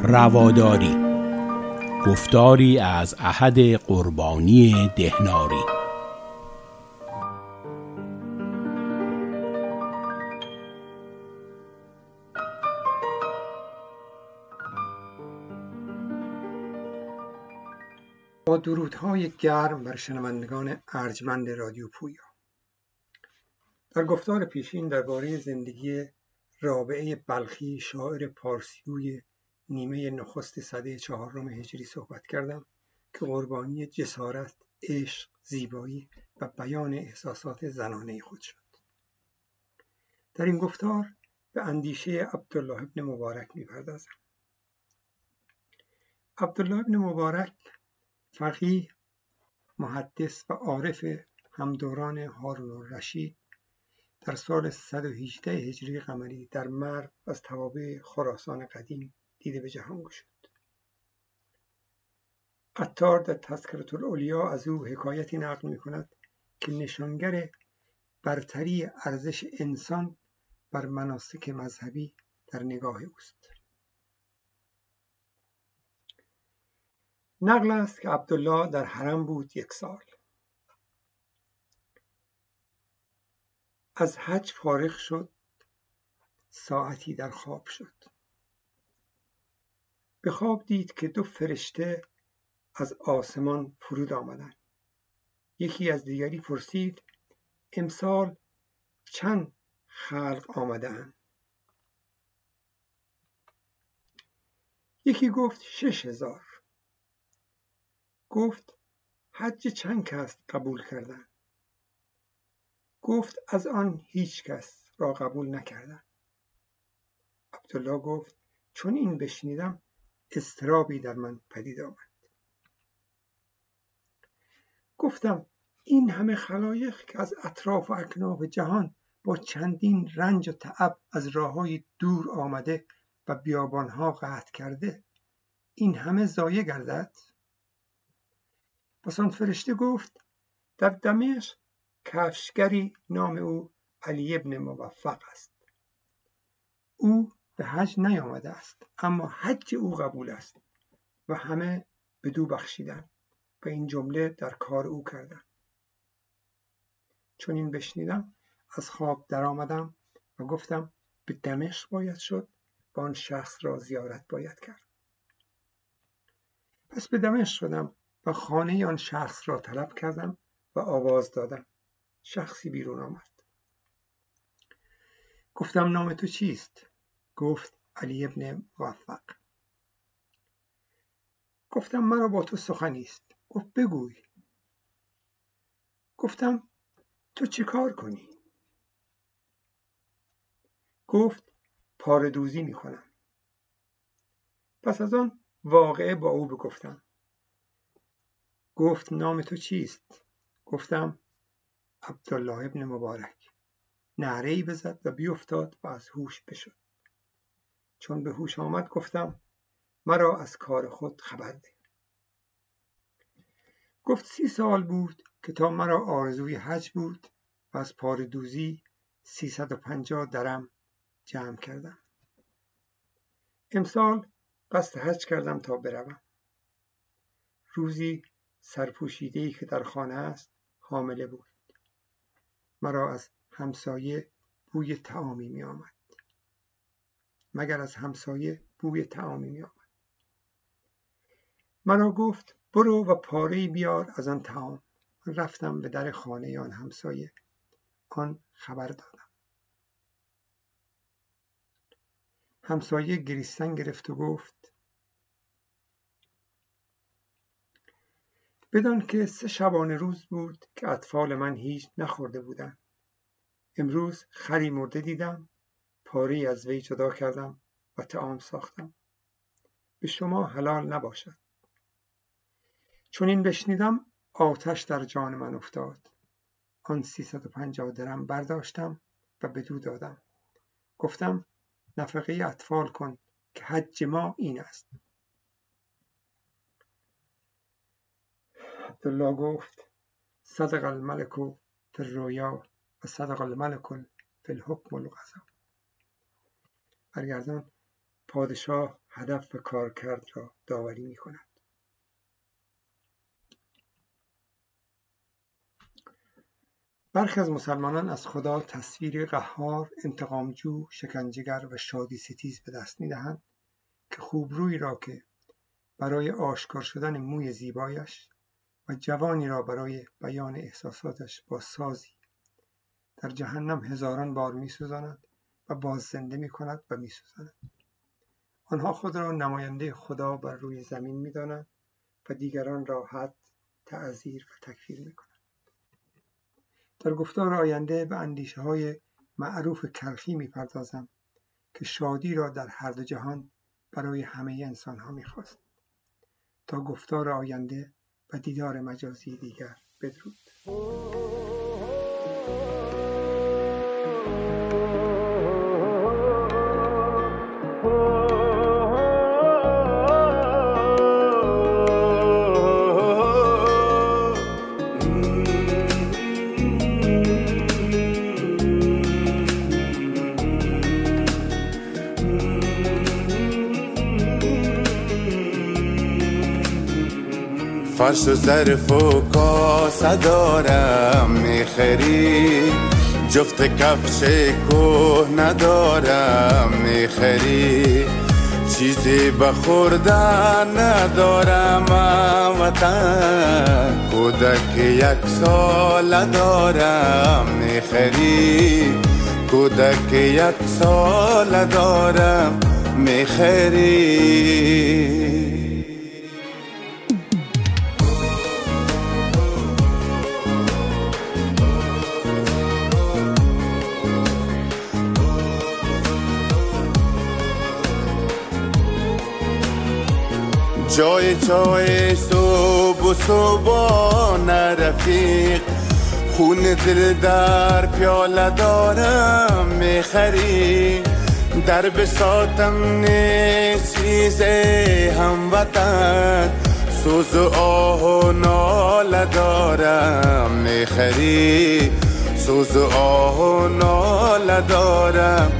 رواداری، گفتاری از احد قربانی دهناری. با درودهای گرم بر شنوندگان ارجمند رادیو پویا. در گفتار پیشین درباره زندگی رابعه بلخی شاعر پارسیوی نیمه نخست سده 4 هجری صحبت کردم که قربانی جسارت، عشق، زیبایی و بیان احساسات زنانه خود شد. در این گفتار به اندیشه عبدالله ابن مبارک می‌پردازم. عبدالله ابن مبارک فقیه، محدث و عارف همدوران هارون الرشید در سال 118 هجری قمری در مرو از توابع خراسان قدیم دیده به جهان گشود. عطار در تذکرة العلیا از او حکایتی نقل می کند که نشانگر برتری ارزش انسان بر مناسک مذهبی در نگاه اوست. نقل است که عبدالله در حرم بود 1 سال. از حج فارغ شد، ساعتی در خواب شد. به خواب دید که 2 فرشته از آسمان فرود آمدند. یکی از دیگری پرسید: امسال چند خلق آمدند؟ یکی گفت 6000. گفت: حج چند کس قبول کردند؟ گفت: از آن هیچ کس را قبول نکردند. عبدالله گفت: چون این بشنیدم اضطرابی در من پدید آمد. گفتم: این همه خلایق که از اطراف و اکناف جهان با چندین رنج و تعب از راههای دور آمده و بیابانها قطع کرده، این همه ضایع گردد؟ پس آن فرشته گفت: در دمشق کفشگری نام او علی ابن موفق است. او به حج نیامده است، اما حج او قبول است و همه بدو بخشیدند و این جمله در کار او کردند. چون این بشنیدم از خواب در آمدم و گفتم به دمشق باید شد و آن شخص را زیارت باید کرد. پس به دمشق شدم و خانه آن شخص را طلب کردم و آواز دادم. شخصی بیرون آمد. گفتم: نام تو چیست؟ گفت: علی ابن موفق. گفتم: مرا با تو سخنی است. گفت: بگوی. گفتم: تو چه کار کنی؟ گفت: پاره دوزی می کنم. پس از آن واقعه با او بگفتم. گفت: نام تو چیست؟ گفتم: عبدالله ابن مبارک. نعره‌ای بزد و بیفتاد و از هوش بشد. چون به هوش آمد گفتم: مرا از کار خود خبر ده. گفت: 30 سال بود که تا مرا آرزوی حج بود و از پاره دوزی 350 درم جمع کردم. امسال قصد حج کردم تا بروم. روزی سرپوشیده‌ای که در خانه است حامله بود. مرا از همسایه بوی طعامی می آمد. مگر از همسایه بوی طعامی می آمد. مرا گفت: برو و پاره‌ای بیار از آن طعام. من رفتم به در خانه آن همسایه. آن خبر دادم. همسایه گریستن گرفت و گفت: بدان که 3 شبانه روز بود که اطفال من هیچ نخورده بودند. امروز خری مرده دیدم، پاره‌ای از وی جدا کردم و طعام ساختم. به شما حلال نباشد. چون این بشنیدم آتش در جان من افتاد. آن 350 درم برداشتم و بدو دادم. گفتم: نفقه اطفال کن که حج ما این است. عبدالله گفت: صدق الملک فی الرؤیا و صدق الملک فی الحکم والقضا. برگردان پادشاه هدف و کارکرد را داوری می کند. برخی از مسلمانان از خدا تصویر قهار، انتقامجو، شکنجهگر و شادی ستیز به دست می دهند که خوبرویی را که برای آشکار شدن موی زیبایش و جوانی را برای بیان احساساتش با سازی در جهنم هزاران بار می سوزاند و باز زنده می کند و می سوزاند. آنها خود را نماینده خدا بر روی زمین می دانند و دیگران را حد، تعزیر و تکفیر می کنند. در گفتار آینده به اندیشه های معروف کلخی می پردازم که شادی را در هر دو جهان برای همه انسان ها می خواست. تا گفتار آینده و دیدار مجازی دیگر، بدرود. فرش و ظرف و کاسه دارم میخری، جفت کفش کوه ندارم میخری، چیزی بخوردن ندارم وطن، کودک 1 سال دارم میخری، کودک 1 سال دارم میخری. جای چای صبح و صبحانه رفیق، خون دل در پیاله دارم میخری، در بساطم نیست چیز هموطن، سوز و آه و ناله دارم میخری، سوز و آه و ناله دارم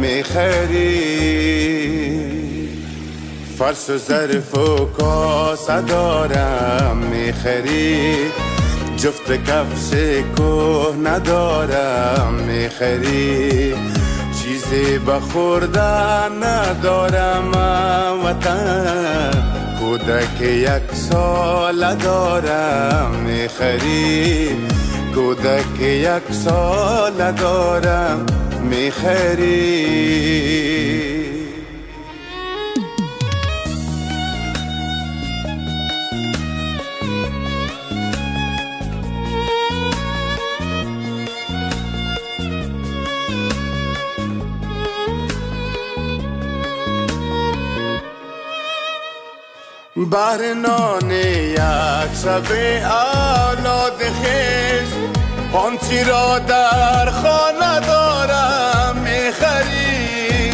میخری. فرش و ظرف و کاسه دارم میخری، جفت کفش کوه ندارم میخری، چیزی بخوردن ندارم وطن، کودک 1 سال دارم میخری، کودک 1 سال دارم میخری. بهر نان 1 شب اولاد خیش، آنچی را در خانه دارم میخری،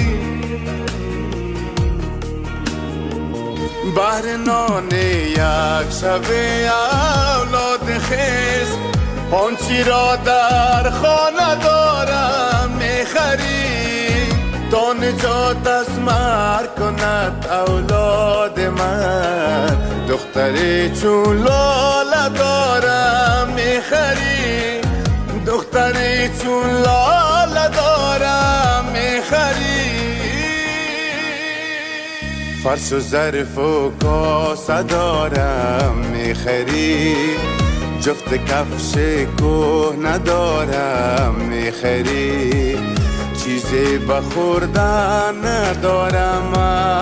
بهر نان 1 شب اولاد خیش، آنچی را در خانه دارم میخری، تا نجات از مرگ کند اولاد من، دختری چون لاله دارم میخری، دختری چون لاله دارم میخری. فرش و ظرف و کاسه دارم میخری، جفت کفش کوه ندارم میخری، چیزی بخوردن ندارم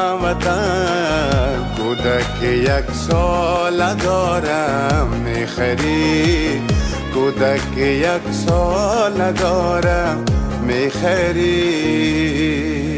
وطن، کودک 1 سال دارم میخری، کودک 1 سال دارم میخری.